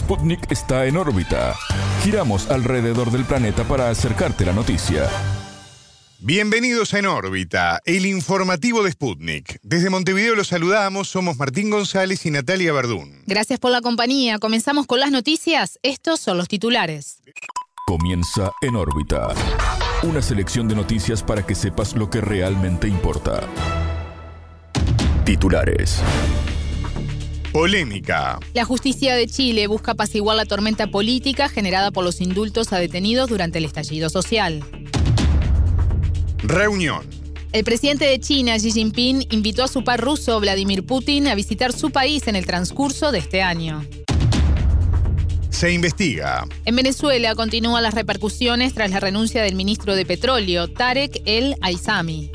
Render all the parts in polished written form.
Sputnik está en órbita. Giramos alrededor del planeta para acercarte la noticia. Bienvenidos a En órbita, el informativo de Sputnik. Desde Montevideo los saludamos, somos Martín González y Natalia Verdún. Gracias por la compañía. Comenzamos con las noticias. Estos son los titulares. Comienza En órbita. Una selección de noticias para que sepas lo que realmente importa. Titulares. Polémica. La justicia de Chile busca apaciguar la tormenta política generada por los indultos a detenidos durante el estallido social. Reunión. El presidente de China, Xi Jinping, invitó a su par ruso, Vladimir Putin, a visitar su país en el transcurso de este año. Se investiga. En Venezuela continúan las repercusiones tras la renuncia del ministro de Petróleo, Tarek El Aissami.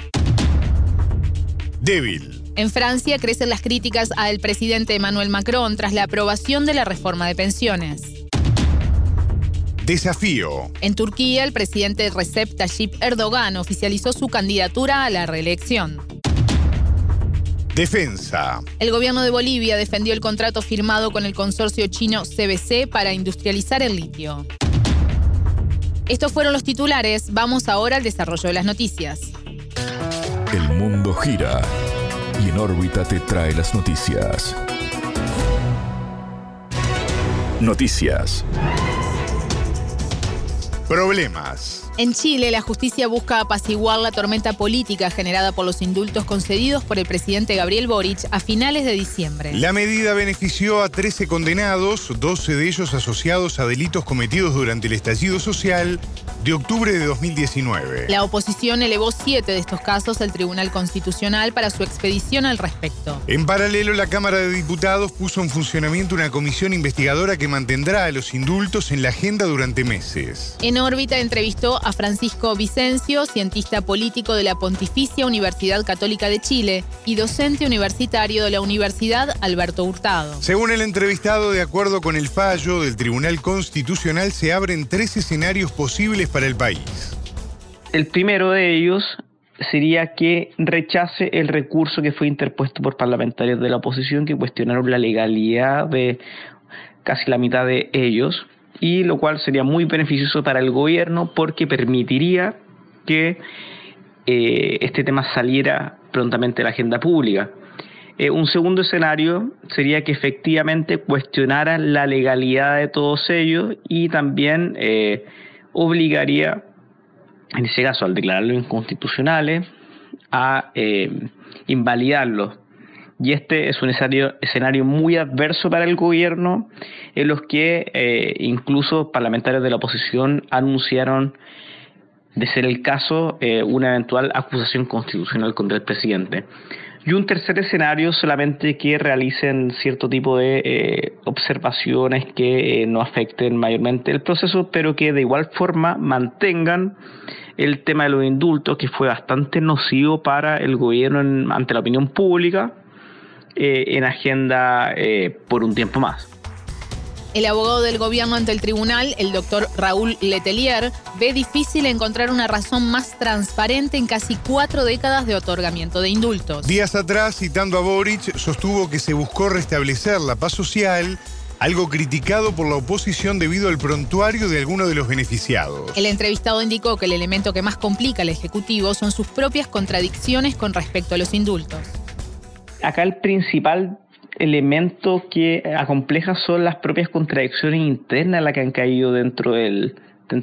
Débil. En Francia crecen las críticas al presidente Emmanuel Macron tras la aprobación de la reforma de pensiones. Desafío. En Turquía, el presidente Recep Tayyip Erdogan oficializó su candidatura a la reelección. Defensa. El gobierno de Bolivia defendió el contrato firmado con el consorcio chino CBC para industrializar el litio. Estos fueron los titulares. Vamos ahora al desarrollo de las noticias. El mundo gira y En órbita te trae las noticias. Noticias. Problemas. En Chile, la justicia busca apaciguar la tormenta política generada por los indultos concedidos por el presidente Gabriel Boric a finales de diciembre. La medida benefició a 13 condenados, 12 de ellos asociados a delitos cometidos durante el estallido social de octubre de 2019. La oposición elevó 7 de estos casos al Tribunal Constitucional para su expedición al respecto. En paralelo, la Cámara de Diputados puso en funcionamiento una comisión investigadora que mantendrá a los indultos en la agenda durante meses. En órbita entrevistó a Francisco Vicencio, cientista político de la Pontificia Universidad Católica de Chile y docente universitario de la Universidad Alberto Hurtado. Según el entrevistado, de acuerdo con el fallo del Tribunal Constitucional, se abren 3 escenarios posibles para el país. El primero de ellos sería que rechace el recurso que fue interpuesto por parlamentarios de la oposición que cuestionaron la legalidad de casi la mitad de ellos, y lo cual sería muy beneficioso para el gobierno porque permitiría que este tema saliera prontamente de la agenda pública. Un segundo escenario sería que efectivamente cuestionaran la legalidad de todos ellos y también obligaría, en ese caso, al declararlos inconstitucionales, a invalidarlos. Y este es un escenario muy adverso para el gobierno, en los que incluso parlamentarios de la oposición anunciaron, de ser el caso, una eventual acusación constitucional contra el presidente. Y un tercer escenario solamente que realicen cierto tipo de observaciones que no afecten mayormente el proceso, pero que de igual forma mantengan el tema de los indultos, que fue bastante nocivo para el gobierno ante la opinión pública, en agenda por un tiempo más. El abogado del gobierno ante el tribunal, el doctor Raúl Letelier, ve difícil encontrar una razón más transparente en casi 4 décadas de otorgamiento de indultos. Días atrás, citando a Boric, sostuvo que se buscó restablecer la paz social, algo criticado por la oposición debido al prontuario de algunos de los beneficiados. El entrevistado indicó que el elemento que más complica al Ejecutivo son sus propias contradicciones con respecto a los indultos. Acá el principal elemento que acompleja son las propias contradicciones internas en las que han caído dentro del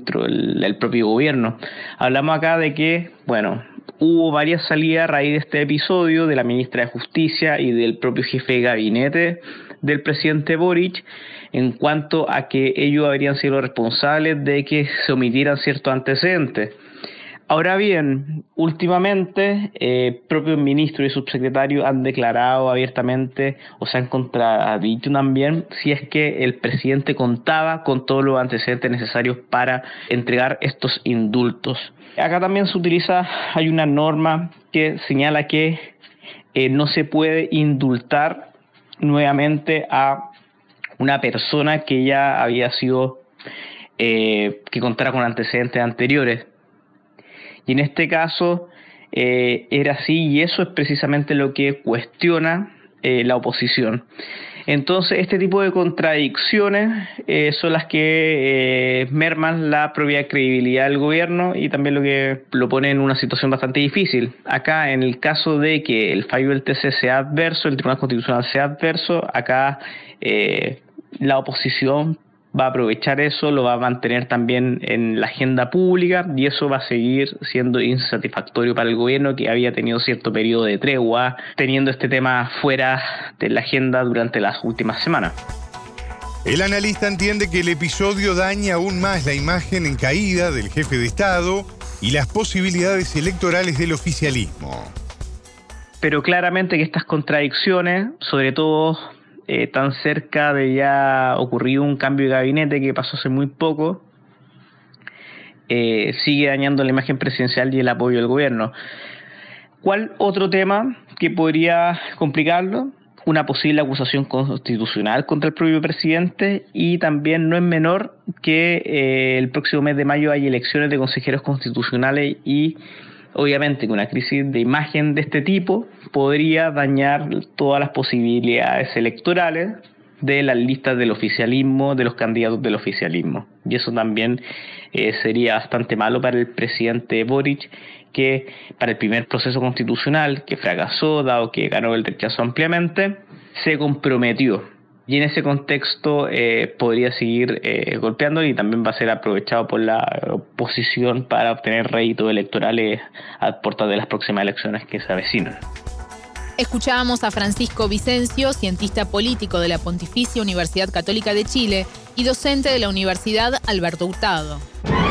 propio gobierno. Hablamos acá de que, hubo varias salidas a raíz de este episodio de la ministra de Justicia y del propio jefe de gabinete del presidente Boric, en cuanto a que ellos habrían sido responsables de que se omitieran ciertos antecedentes. Ahora bien, últimamente, propios ministros y subsecretarios han declarado abiertamente, o se han contradicho también, si es que el presidente contaba con todos los antecedentes necesarios para entregar estos indultos. Acá también hay una norma que señala que no se puede indultar nuevamente a una persona que ya había sido, que contara con antecedentes anteriores. Y en este caso era así, y eso es precisamente lo que cuestiona la oposición. Entonces, este tipo de contradicciones son las que merman la propia credibilidad del gobierno y también lo pone en una situación bastante difícil. Acá, en el caso de que el fallo del TC sea adverso, el Tribunal Constitucional sea adverso, acá la oposición va a aprovechar eso, lo va a mantener también en la agenda pública y eso va a seguir siendo insatisfactorio para el gobierno, que había tenido cierto periodo de tregua teniendo este tema fuera de la agenda durante las últimas semanas. El analista entiende que el episodio daña aún más la imagen en caída del jefe de Estado y las posibilidades electorales del oficialismo. Pero claramente que estas contradicciones, sobre todo tan cerca de ya ocurrido un cambio de gabinete que pasó hace muy poco, sigue dañando la imagen presidencial y el apoyo del gobierno. ¿Cuál otro tema que podría complicarlo? Una posible acusación constitucional contra el propio presidente, y también no es menor que el próximo mes de mayo hay elecciones de consejeros constitucionales y obviamente con una crisis de imagen de este tipo podría dañar todas las posibilidades electorales de las listas del oficialismo, de los candidatos del oficialismo. Y eso también sería bastante malo para el presidente Boric, que para el primer proceso constitucional, que fracasó, dado que ganó el rechazo ampliamente, se comprometió. Y en ese contexto podría seguir golpeando, y también va a ser aprovechado por la oposición para obtener réditos electorales a puertas de las próximas elecciones que se avecinan. Escuchábamos a Francisco Vicencio, cientista político de la Pontificia Universidad Católica de Chile y docente de la Universidad Alberto Hurtado.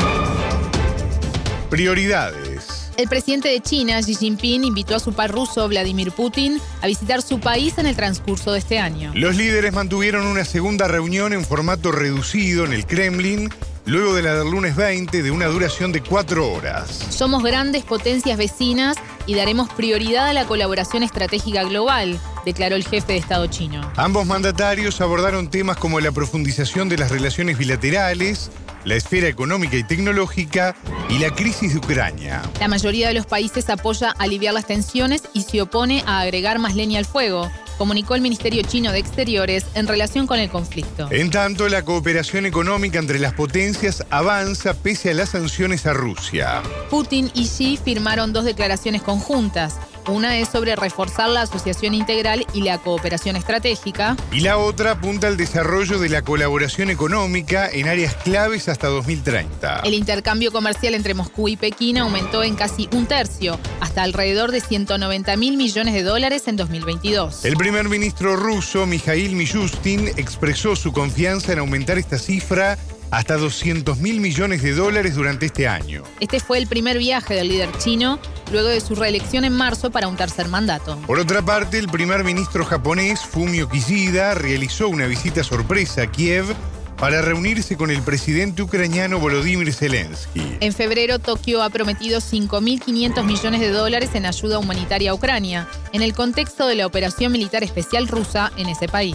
Prioridades. El presidente de China, Xi Jinping, invitó a su par ruso, Vladimir Putin, a visitar su país en el transcurso de este año. Los líderes mantuvieron una segunda reunión en formato reducido en el Kremlin, luego de la del lunes 20, de una duración de 4 horas. Somos grandes potencias vecinas y daremos prioridad a la colaboración estratégica global, declaró el jefe de Estado chino. Ambos mandatarios abordaron temas como la profundización de las relaciones bilaterales, la esfera económica y tecnológica y la crisis de Ucrania. La mayoría de los países apoya aliviar las tensiones y se opone a agregar más leña al fuego, comunicó el Ministerio Chino de Exteriores en relación con el conflicto. En tanto, la cooperación económica entre las potencias avanza pese a las sanciones a Rusia. Putin y Xi firmaron 2 declaraciones conjuntas. Una es sobre reforzar la asociación integral y la cooperación estratégica. Y la otra apunta al desarrollo de la colaboración económica en áreas claves hasta 2030. El intercambio comercial entre Moscú y Pekín aumentó en casi 1/3, hasta alrededor de $190.000 millones en 2022. El primer ministro ruso, Mikhail Mishustin, expresó su confianza en aumentar esta cifra hasta $200.000 millones durante este año. Este fue el primer viaje del líder chino luego de su reelección en marzo para un tercer mandato. Por otra parte, el primer ministro japonés, Fumio Kishida, realizó una visita sorpresa a Kiev para reunirse con el presidente ucraniano Volodymyr Zelensky. En febrero, Tokio ha prometido $5.500 millones en ayuda humanitaria a Ucrania, en el contexto de la operación militar especial rusa en ese país.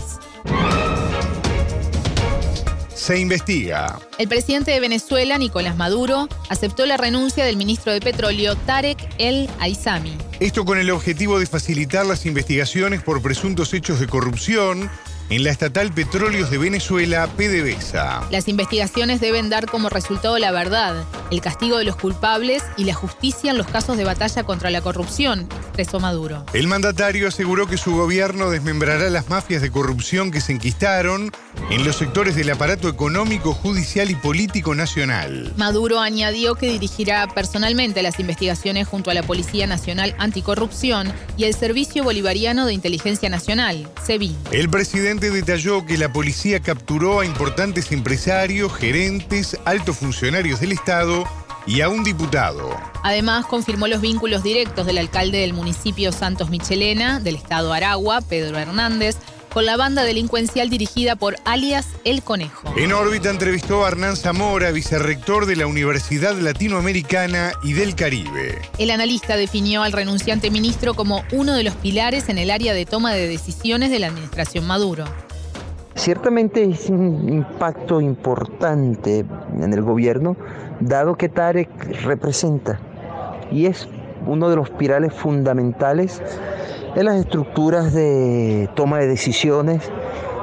Se investiga. El presidente de Venezuela, Nicolás Maduro, aceptó la renuncia del ministro de Petróleo, Tarek El Aissami. Esto con el objetivo de facilitar las investigaciones por presuntos hechos de corrupción en la estatal Petróleos de Venezuela, PDVSA. Las investigaciones deben dar como resultado la verdad, el castigo de los culpables y la justicia en los casos de batalla contra la corrupción, expresó Maduro. El mandatario aseguró que su gobierno desmembrará las mafias de corrupción que se enquistaron en los sectores del aparato económico, judicial y político nacional. Maduro añadió que dirigirá personalmente las investigaciones junto a la Policía Nacional Anticorrupción y el Servicio Bolivariano de Inteligencia Nacional, SEBIN. El presidente detalló que la policía capturó a importantes empresarios, gerentes, altos funcionarios del Estado y a un diputado. Además, confirmó los vínculos directos del alcalde del municipio Santos Michelena, del estado Aragua, Pedro Hernández, con la banda delincuencial dirigida por alias El Conejo. En órbita entrevistó a Hernán Zamora, vicerrector de la Universidad Latinoamericana y del Caribe. El analista definió al renunciante ministro como uno de los pilares en el área de toma de decisiones de la administración Maduro. Ciertamente es un impacto importante en el gobierno, dado que Tarek representa y es uno de los pilares fundamentales en las estructuras de toma de decisiones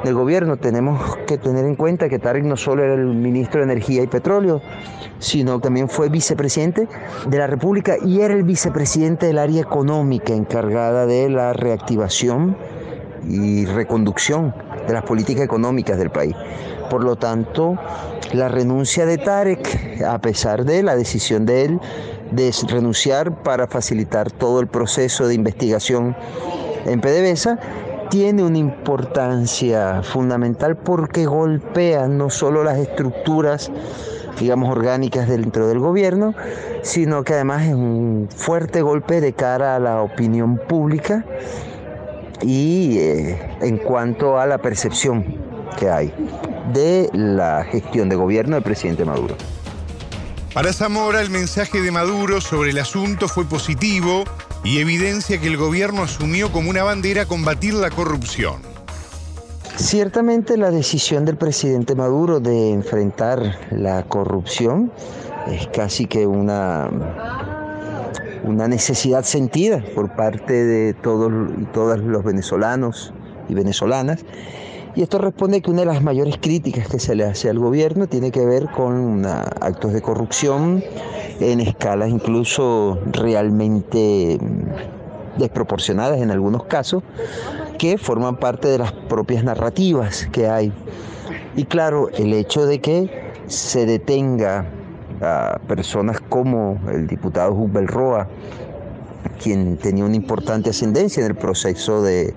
del gobierno. Tenemos que tener en cuenta que Tarek no solo era el ministro de Energía y Petróleo, sino también fue vicepresidente de la República y era el vicepresidente del área económica encargada de la reactivación y reconducción de las políticas económicas del país. Por lo tanto, la renuncia de Tarek, a pesar de la decisión de él de renunciar para facilitar todo el proceso de investigación en PDVSA, tiene una importancia fundamental porque golpea no solo las estructuras, digamos, orgánicas dentro del gobierno, sino que además es un fuerte golpe de cara a la opinión pública y en cuanto a la percepción que hay de la gestión de gobierno del presidente Maduro. Para Zamora, el mensaje de Maduro sobre el asunto fue positivo y evidencia que el gobierno asumió como una bandera combatir la corrupción. Ciertamente la decisión del presidente Maduro de enfrentar la corrupción es casi que una necesidad sentida por parte de todos y todas los venezolanos y venezolanas. Y esto responde a que una de las mayores críticas que se le hace al gobierno tiene que ver con actos de corrupción en escalas incluso realmente desproporcionadas en algunos casos, que forman parte de las propias narrativas que hay. Y claro, el hecho de que se detenga a personas como el diputado Hugbel Roa, quien tenía una importante ascendencia en el proceso de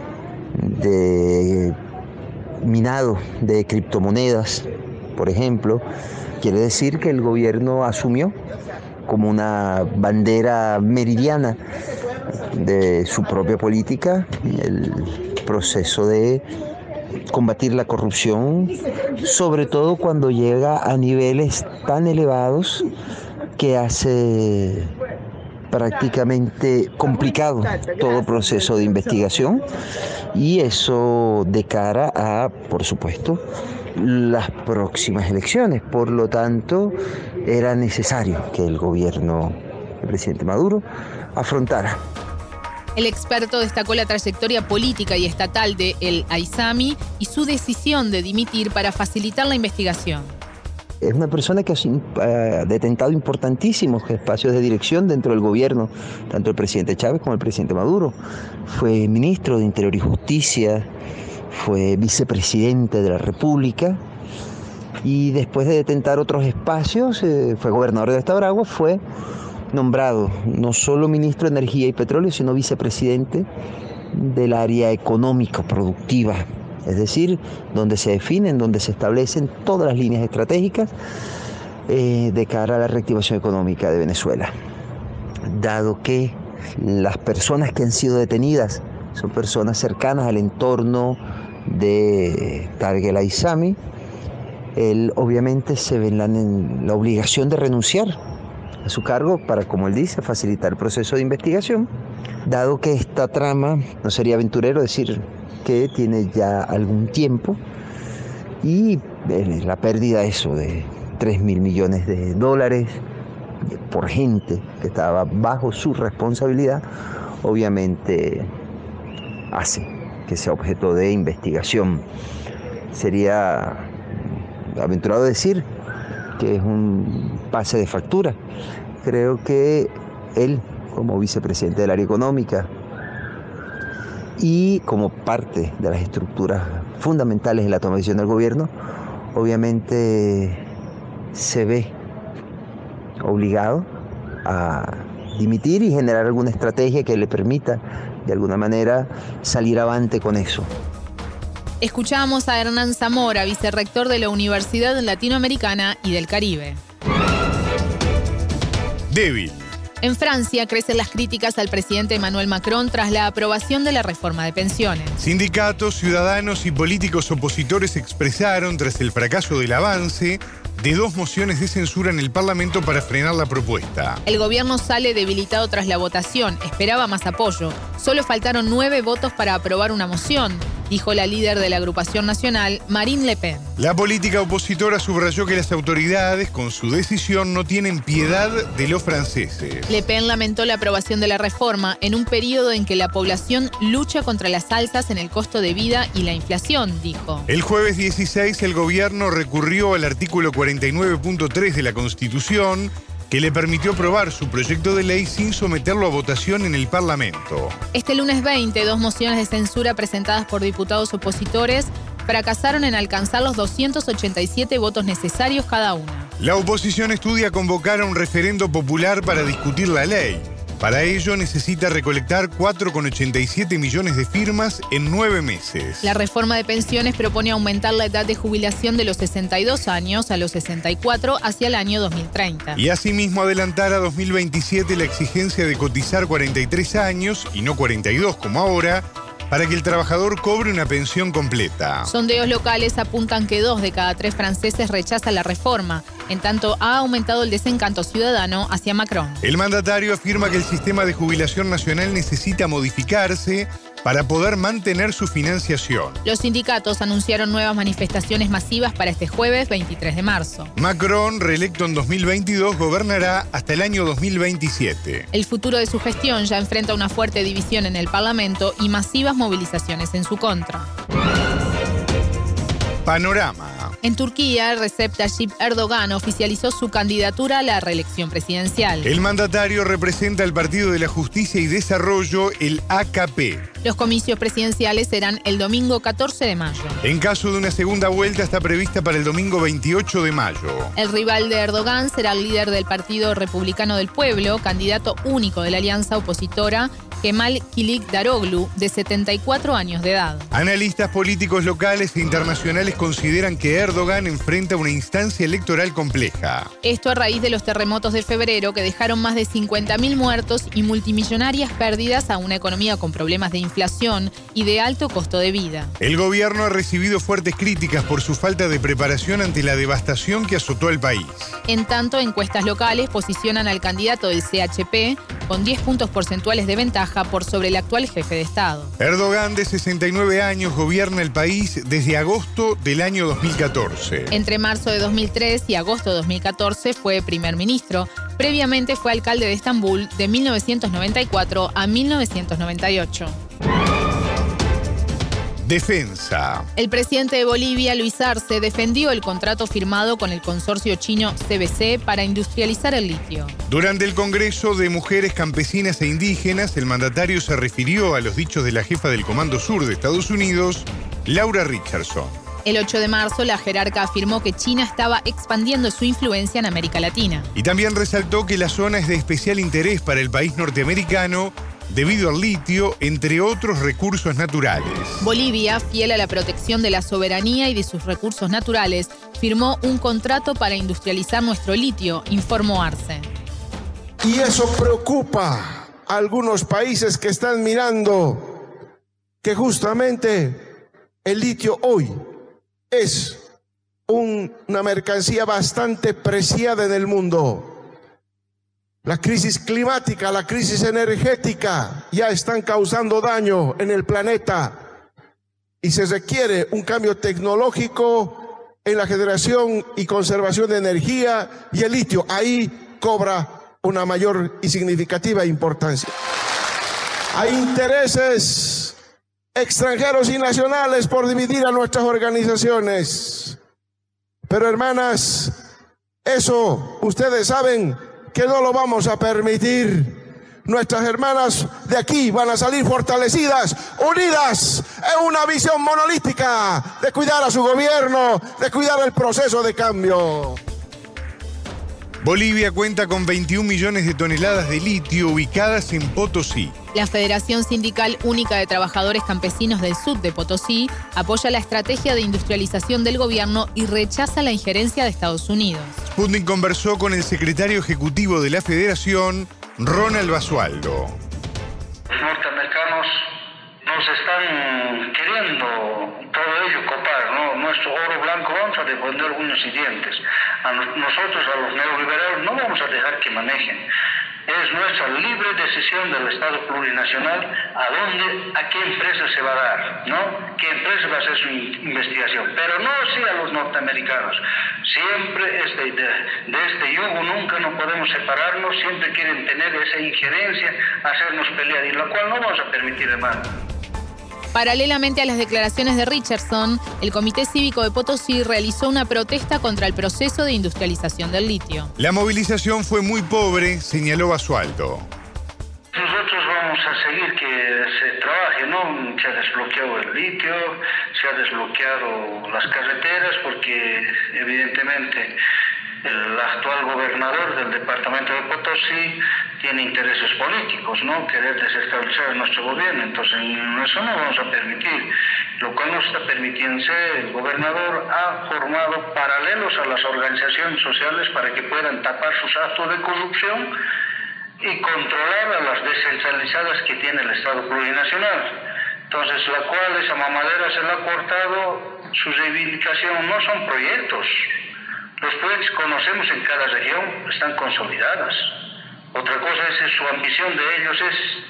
minado de criptomonedas, por ejemplo, quiere decir que el gobierno asumió como una bandera meridiana de su propia política el proceso de combatir la corrupción, sobre todo cuando llega a niveles tan elevados que hace prácticamente complicado todo proceso de investigación, y eso de cara a, por supuesto, las próximas elecciones. Por lo tanto, era necesario que el gobierno del presidente Maduro afrontara. El experto destacó la trayectoria política y estatal de El Aizami y su decisión de dimitir para facilitar la investigación. Es una persona que ha detentado importantísimos espacios de dirección dentro del gobierno, tanto el presidente Chávez como el presidente Maduro. Fue ministro de Interior y Justicia, fue vicepresidente de la República y después de detentar otros espacios, fue gobernador de Estado de Aragua, fue nombrado no solo ministro de Energía y Petróleo, sino vicepresidente del área económica productiva. Es decir, donde se definen, donde se establecen todas las líneas estratégicas de cara a la reactivación económica de Venezuela. Dado que las personas que han sido detenidas son personas cercanas al entorno de Tarek El Aizami, él obviamente se ve en la obligación de renunciar a su cargo para, como él dice, facilitar el proceso de investigación, dado que esta trama, no sería aventurero decir que tiene ya algún tiempo, y la pérdida de 3.000 millones de dólares por gente que estaba bajo su responsabilidad, obviamente hace que sea objeto de investigación. Sería aventurado decir que es un pase de factura. Creo que él, como vicepresidente del área económica y como parte de las estructuras fundamentales de la toma de decisión del gobierno, obviamente se ve obligado a dimitir y generar alguna estrategia que le permita de alguna manera salir avante con eso. Escuchamos a Hernán Zamora, vicerrector de la Universidad Latinoamericana y del Caribe. Débil. En Francia crecen las críticas al presidente Emmanuel Macron tras la aprobación de la reforma de pensiones. Sindicatos, ciudadanos y políticos opositores expresaron, tras el fracaso del avance, de 2 mociones de censura en el Parlamento para frenar la propuesta. El gobierno sale debilitado tras la votación, esperaba más apoyo. Solo faltaron 9 votos para aprobar una moción. dijo la líder de la agrupación nacional, Marine Le Pen. La política opositora subrayó que las autoridades, con su decisión, no tienen piedad de los franceses. Le Pen lamentó la aprobación de la reforma en un periodo en que la población lucha contra las alzas en el costo de vida y la inflación, dijo. El jueves 16, el gobierno recurrió al artículo 49.3 de la Constitución, que le permitió aprobar su proyecto de ley sin someterlo a votación en el Parlamento. Este lunes 20, 2 mociones de censura presentadas por diputados opositores fracasaron en alcanzar los 287 votos necesarios cada una. La oposición estudia convocar a un referendo popular para discutir la ley. Para ello necesita recolectar 4,87 millones de firmas en 9 meses. La reforma de pensiones propone aumentar la edad de jubilación de los 62 años a los 64 hacia el año 2030. Y asimismo adelantar a 2027 la exigencia de cotizar 43 años y no 42 como ahora, para que el trabajador cobre una pensión completa. Sondeos locales apuntan que 2 de cada 3 franceses rechazan la reforma. En tanto, ha aumentado el desencanto ciudadano hacia Macron. El mandatario afirma que el sistema de jubilación nacional necesita modificarse para poder mantener su financiación. Los sindicatos anunciaron nuevas manifestaciones masivas para este jueves 23 de marzo. Macron, reelecto en 2022, gobernará hasta el año 2027. El futuro de su gestión ya enfrenta una fuerte división en el Parlamento y masivas movilizaciones en su contra. Panorama. En Turquía, Recep Tayyip Erdogan oficializó su candidatura a la reelección presidencial. El mandatario representa al Partido de la Justicia y Desarrollo, el AKP. Los comicios presidenciales serán el domingo 14 de mayo. En caso de una segunda vuelta está prevista para el domingo 28 de mayo. El rival de Erdogan será el líder del Partido Republicano del Pueblo, candidato único de la alianza opositora, Kemal Kılıçdaroğlu, de 74 años de edad. Analistas políticos locales e internacionales consideran que Erdogan enfrenta una instancia electoral compleja. Esto a raíz de los terremotos de febrero que dejaron más de 50.000 muertos y multimillonarias pérdidas a una economía con problemas de inflación y de alto costo de vida. El gobierno ha recibido fuertes críticas por su falta de preparación ante la devastación que azotó al país. En tanto, encuestas locales posicionan al candidato del CHP con 10 puntos porcentuales de ventaja por sobre el actual jefe de Estado. Erdogan, de 69 años, gobierna el país desde agosto del año 2014. Entre marzo de 2003 y agosto de 2014 fue primer ministro. Previamente fue alcalde de Estambul de 1994 a 1998. Defensa. El presidente de Bolivia, Luis Arce, defendió el contrato firmado con el consorcio chino CBC para industrializar el litio. Durante el Congreso de Mujeres Campesinas e Indígenas, el mandatario se refirió a los dichos de la jefa del Comando Sur de Estados Unidos, Laura Richardson. El 8 de marzo, la jerarca afirmó que China estaba expandiendo su influencia en América Latina. Y también resaltó que la zona es de especial interés para el país norteamericano debido al litio, entre otros recursos naturales. Bolivia, fiel a la protección de la soberanía y de sus recursos naturales, firmó un contrato para industrializar nuestro litio, informó Arce. Y eso preocupa a algunos países que están mirando que justamente el litio hoy es una mercancía bastante preciada en el mundo. La crisis climática, la crisis energética ya están causando daño en el planeta y se requiere un cambio tecnológico en la generación y conservación de energía, y el litio ahí cobra una mayor y significativa importancia. Hay intereses extranjeros y nacionales por dividir a nuestras organizaciones, pero hermanas, eso ustedes saben que no lo vamos a permitir. Nuestras hermanas de aquí van a salir fortalecidas, unidas en una visión monolítica de cuidar a su gobierno, de cuidar el proceso de cambio. Bolivia cuenta con 21 millones de toneladas de litio ubicadas en Potosí. La Federación Sindical Única de Trabajadores Campesinos del Sur de Potosí apoya la estrategia de industrialización del gobierno y rechaza la injerencia de Estados Unidos. Sputnik conversó con el secretario ejecutivo de la Federación, Ronald Basualdo. Los norteamericanos nos están queriendo todo ello copar, ¿no? Nuestro oro blanco vamos a defender uñas y dientes. A nosotros, a los neoliberales, no vamos a dejar que manejen. Es nuestra libre decisión del Estado plurinacional a qué empresa se va a dar, ¿no? ¿Qué empresa va a hacer su investigación? Pero no así a los norteamericanos. Siempre de este yugo nunca nos podemos separarnos, siempre quieren tener esa injerencia, hacernos pelear, y lo cual no vamos a permitir, hermano. Paralelamente a las declaraciones de Richardson, el Comité Cívico de Potosí realizó una protesta contra el proceso de industrialización del litio. La movilización fue muy pobre, señaló Basualdo. Nosotros vamos a seguir que se trabaje, ¿no? Se ha desbloqueado el litio, se ha desbloqueado las carreteras, porque evidentemente el actual gobernador del departamento de Potosí tiene intereses políticos, ¿no? Querer desestabilizar nuestro gobierno. Entonces, eso no vamos a permitir. Lo cual no está permitiendo, el gobernador ha formado paralelos a las organizaciones sociales para que puedan tapar sus actos de corrupción y controlar a las descentralizadas que tiene el Estado plurinacional. Entonces, la cual esa mamadera se la ha cortado, su reivindicación no son proyectos. Los proyectos que conocemos en cada región están consolidadas. Otra cosa es su ambición de ellos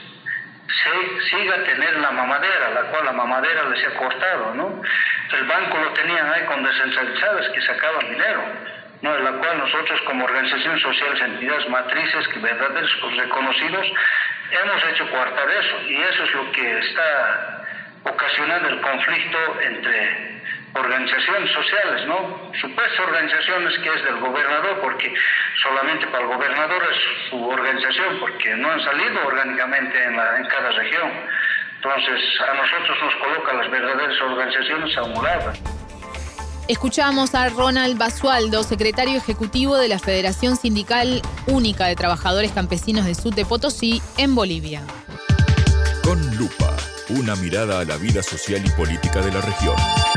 siga tener la mamadera, la cual la mamadera les ha cortado, ¿no? El banco lo tenían ahí con descentralizadas que sacaban dinero, ¿no? En la cual nosotros como organizaciones sociales, entidades matrices, que verdaderos reconocidos, hemos hecho coartar eso, y eso es lo que está ocasionando el conflicto entre organizaciones sociales, ¿no? Supuestas organizaciones que es del gobernador, porque solamente para el gobernador es su organización, porque no han salido orgánicamente en cada región. Entonces, a nosotros nos coloca las verdaderas organizaciones a un lado. Escuchamos a Ronald Basualdo, secretario ejecutivo de la Federación Sindical Única de Trabajadores Campesinos de Sud de Potosí, en Bolivia. Con lupa, una mirada a la vida social y política de la región.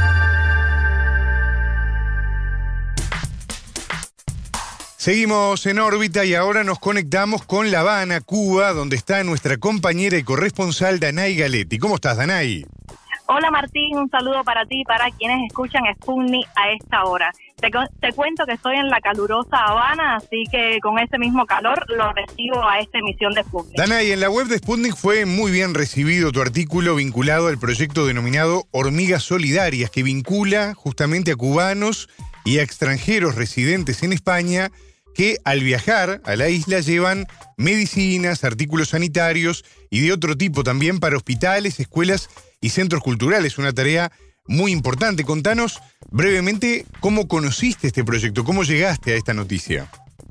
Seguimos en órbita y ahora nos conectamos con La Habana, Cuba, donde está nuestra compañera y corresponsal Danay Galetti. ¿Cómo estás, Danay? Hola Martín, un saludo para ti y para quienes escuchan Sputnik a esta hora. Te cuento que estoy en la calurosa Habana, así que con ese mismo calor lo recibo a esta emisión de Sputnik. Danay, en la web de Sputnik fue muy bien recibido tu artículo vinculado al proyecto denominado Hormigas Solidarias, que vincula justamente a cubanos y a extranjeros residentes en España que al viajar a la isla llevan medicinas, artículos sanitarios y de otro tipo también para hospitales, escuelas y centros culturales. Una tarea muy importante. Contanos brevemente cómo conociste este proyecto, cómo llegaste a esta noticia.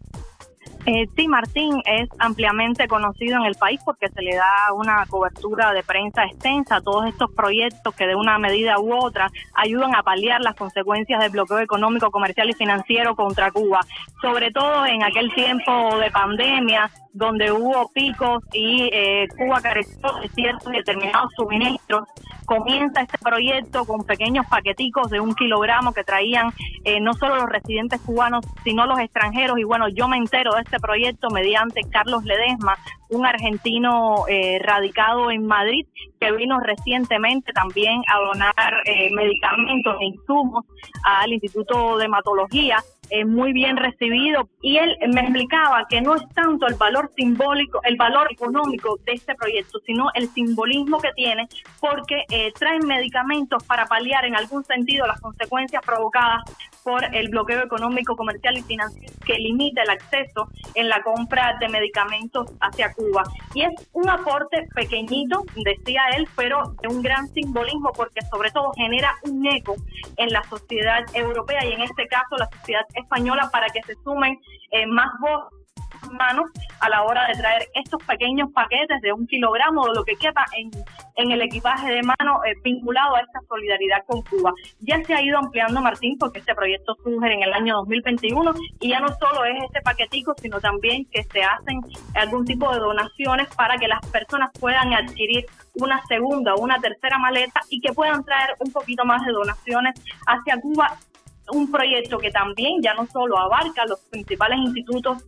Sí, Martín, es ampliamente conocido en el país porque se le da una cobertura de prensa extensa a todos estos proyectos que de una medida u otra ayudan a paliar las consecuencias del bloqueo económico, comercial y financiero contra Cuba, sobre todo en aquel tiempo de pandemia donde hubo picos y Cuba careció de ciertos determinados suministros. Comienza este proyecto con pequeños paqueticos de 1 kilogramo que traían no solo los residentes cubanos, sino los extranjeros. Y bueno, yo me entero de este proyecto mediante Carlos Ledesma, un argentino radicado en Madrid, que vino recientemente también a donar medicamentos e insumos al Instituto de Hematología. Muy bien recibido, y él me explicaba que no es tanto el valor simbólico, el valor económico de este proyecto, sino el simbolismo que tiene, porque traen medicamentos para paliar en algún sentido las consecuencias provocadas por el bloqueo económico, comercial y financiero que limita el acceso en la compra de medicamentos hacia Cuba. Y es un aporte pequeñito, decía él, pero de un gran simbolismo, porque sobre todo genera un eco en la sociedad europea y en este caso la sociedad española, para que se sumen más voces, manos a la hora de traer estos pequeños paquetes de 1 kilogramo de lo que quepa en el equipaje de mano vinculado a esta solidaridad con Cuba. Ya se ha ido ampliando, Martín, porque este proyecto surge en el año 2021 y ya no solo es este paquetico, sino también que se hacen algún tipo de donaciones para que las personas puedan adquirir una segunda o una tercera maleta y que puedan traer un poquito más de donaciones hacia Cuba. Un proyecto que también ya no solo abarca los principales institutos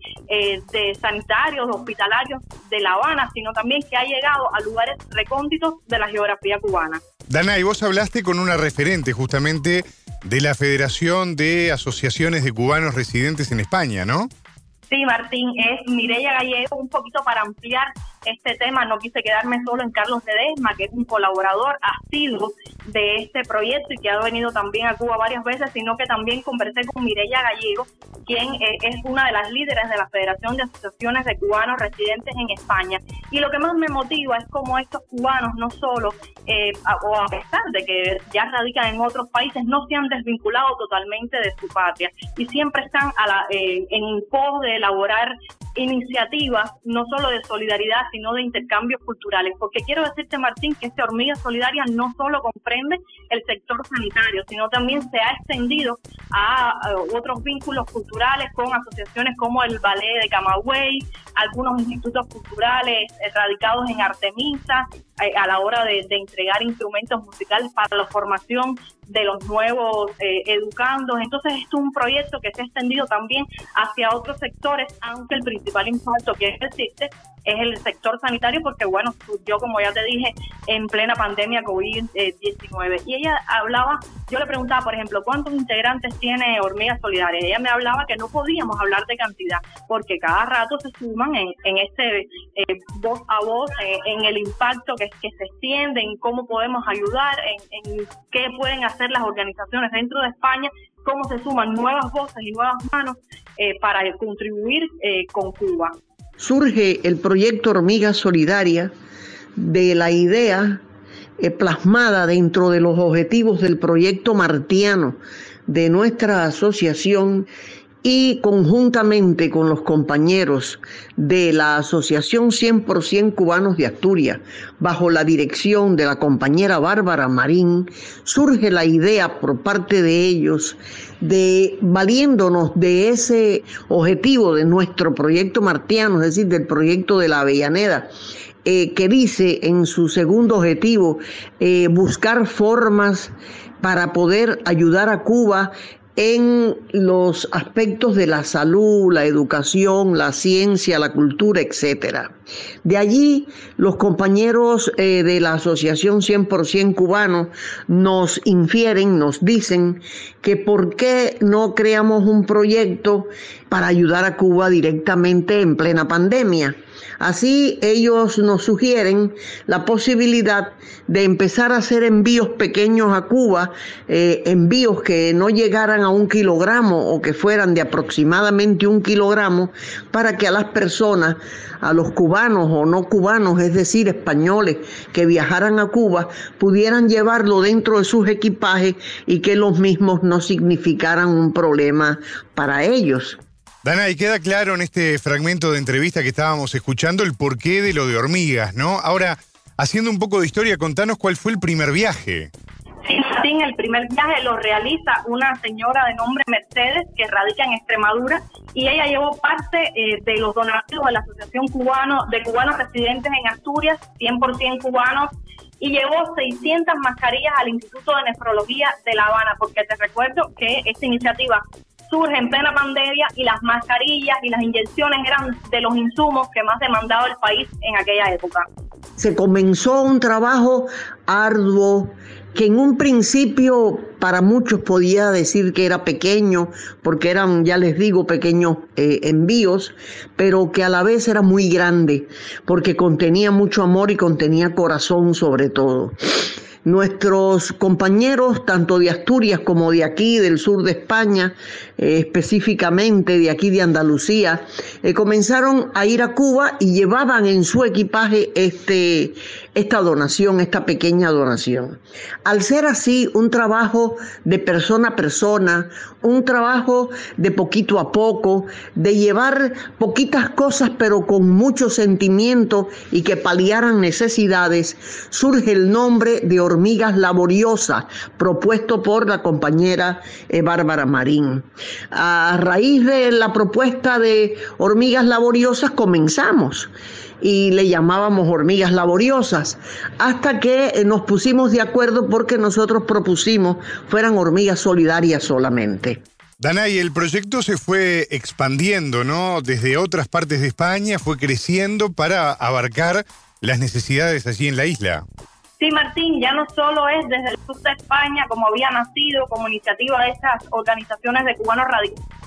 de sanitarios, hospitalarios de La Habana, sino también que ha llegado a lugares recónditos de la geografía cubana. Danay, vos hablaste con una referente justamente de la Federación de Asociaciones de Cubanos Residentes en España, ¿no? Sí, Martín, es Mireya Gallego. Un poquito para ampliar este tema, no quise quedarme solo en Carlos Ledesma, que es un colaborador asiduo de este proyecto y que ha venido también a Cuba varias veces, sino que también conversé con Mireya Gallego, quien es una de las líderes de la Federación de Asociaciones de Cubanos Residentes en España. Y lo que más me motiva es cómo estos cubanos no solo, o a pesar de que ya radican en otros países, no se han desvinculado totalmente de su patria y siempre están en pos de elaborar iniciativas no solo de solidaridad sino de intercambios culturales, porque quiero decirte, Martín, que este Hormiga Solidaria no solo comprende el sector sanitario, sino también se ha extendido a otros vínculos culturales con asociaciones como el Ballet de Camagüey, algunos institutos culturales radicados en Artemisa, a la hora de entregar instrumentos musicales para la formación de los nuevos educandos. Entonces esto es un proyecto que se ha extendido también hacia otros sectores, aunque el principal impacto que existe es el sector sanitario, porque bueno, yo como ya te dije, en plena pandemia COVID-19. Y ella hablaba, yo le preguntaba, por ejemplo, ¿cuántos integrantes tiene Hormiga Solidaria? Ella me hablaba que no podíamos hablar de cantidad, porque cada rato se suman en este voz a voz, en el impacto que se extiende, en cómo podemos ayudar, en qué pueden hacer las organizaciones dentro de España, cómo se suman nuevas voces y nuevas manos para contribuir con Cuba. Surge el proyecto Hormiga Solidaria de la idea plasmada dentro de los objetivos del proyecto martiano de nuestra asociación y conjuntamente con los compañeros de la Asociación 100% Cubanos de Asturias, bajo la dirección de la compañera Bárbara Marín, surge la idea por parte de ellos de, valiéndonos de ese objetivo de nuestro proyecto martiano, es decir, del proyecto de la Avellaneda, que dice en su segundo objetivo buscar formas para poder ayudar a Cuba en los aspectos de la salud, la educación, la ciencia, la cultura, etcétera. De allí, los compañeros de la Asociación 100% Cubano nos infieren, nos dicen que por qué no creamos un proyecto para ayudar a Cuba directamente en plena pandemia. Así ellos nos sugieren la posibilidad de empezar a hacer envíos pequeños a Cuba, envíos que no llegaran a 1 kilogramo o que fueran de aproximadamente 1 kilogramo, para que a las personas, a los cubanos o no cubanos, es decir, españoles que viajaran a Cuba, pudieran llevarlo dentro de sus equipajes y que los mismos no significaran un problema para ellos. Dana, y queda claro en este fragmento de entrevista que estábamos escuchando el porqué de lo de hormigas, ¿no? Ahora, haciendo un poco de historia, contanos cuál fue el primer viaje. Sí, Martín, el primer viaje lo realiza una señora de nombre Mercedes, que radica en Extremadura, y ella llevó parte de los donativos de la Asociación de Cubanos Residentes en Asturias, 100% cubanos, y llevó 600 mascarillas al Instituto de Nefrología de La Habana, porque te recuerdo que esta iniciativa surge en plena pandemia y las mascarillas y las inyecciones eran de los insumos que más demandaba el país en aquella época. Se comenzó un trabajo arduo que en un principio para muchos podía decir que era pequeño, porque eran, ya les digo, pequeños envíos, pero que a la vez era muy grande, porque contenía mucho amor y contenía corazón sobre todo. Nuestros compañeros, tanto de Asturias como de aquí, del sur de España, específicamente de aquí de Andalucía, comenzaron a ir a Cuba y llevaban en su equipaje esta donación, esta pequeña donación. Al ser así, un trabajo de persona a persona, un trabajo de poquito a poco, de llevar poquitas cosas pero con mucho sentimiento y que paliaran necesidades, surge el nombre de Hormigas Laboriosas, propuesto por la compañera Bárbara Marín. A raíz de la propuesta de Hormigas Laboriosas comenzamos y le llamábamos Hormigas Laboriosas, hasta que nos pusimos de acuerdo porque nosotros propusimos fueran Hormigas Solidarias solamente. Dana, y el proyecto se fue expandiendo, ¿no? Desde otras partes de España fue creciendo para abarcar las necesidades allí en la isla. Sí, Martín, ya no solo es desde el sur de España, como había nacido como iniciativa de estas organizaciones de cubanos radicales,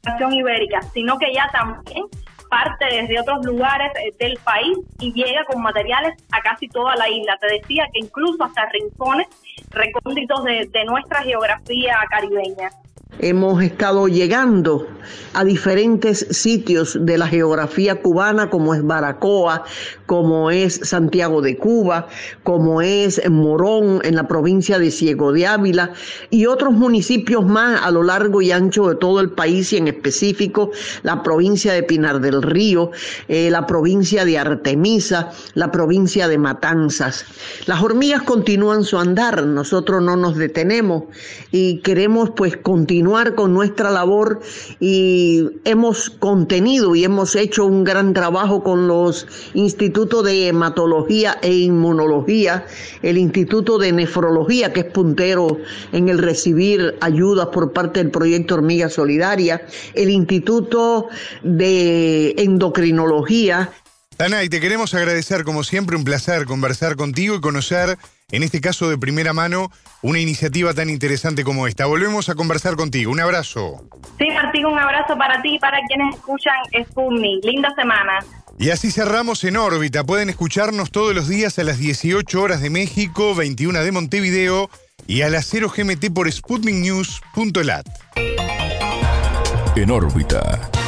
región ibérica, sino que ya también parte desde otros lugares del país y llega con materiales a casi toda la isla. Te decía que incluso hasta rincones recónditos de nuestra geografía caribeña. Hemos estado llegando a diferentes sitios de la geografía cubana, como es Baracoa, como es Santiago de Cuba, como es Morón en la provincia de Ciego de Ávila y otros municipios más a lo largo y ancho de todo el país, y en específico la provincia de Pinar del Río, la provincia de Artemisa, la provincia de Matanzas. Las hormigas continúan su andar, nosotros no nos detenemos y queremos pues continuar con nuestra labor, y hemos contenido y hemos hecho un gran trabajo con los institutos de hematología e inmunología, el instituto de nefrología, que es puntero en el recibir ayudas por parte del proyecto Hormiga Solidaria, el instituto de endocrinología. Danay, te queremos agradecer, como siempre, un placer conversar contigo y conocer, en este caso de primera mano, una iniciativa tan interesante como esta. Volvemos a conversar contigo. Un abrazo. Sí, Martín, un abrazo para ti y para quienes escuchan Sputnik. Linda semana. Y así cerramos En órbita. Pueden escucharnos todos los días a las 18 horas de México, 21 de Montevideo y a las 0 GMT por sputniknews.lat. En órbita.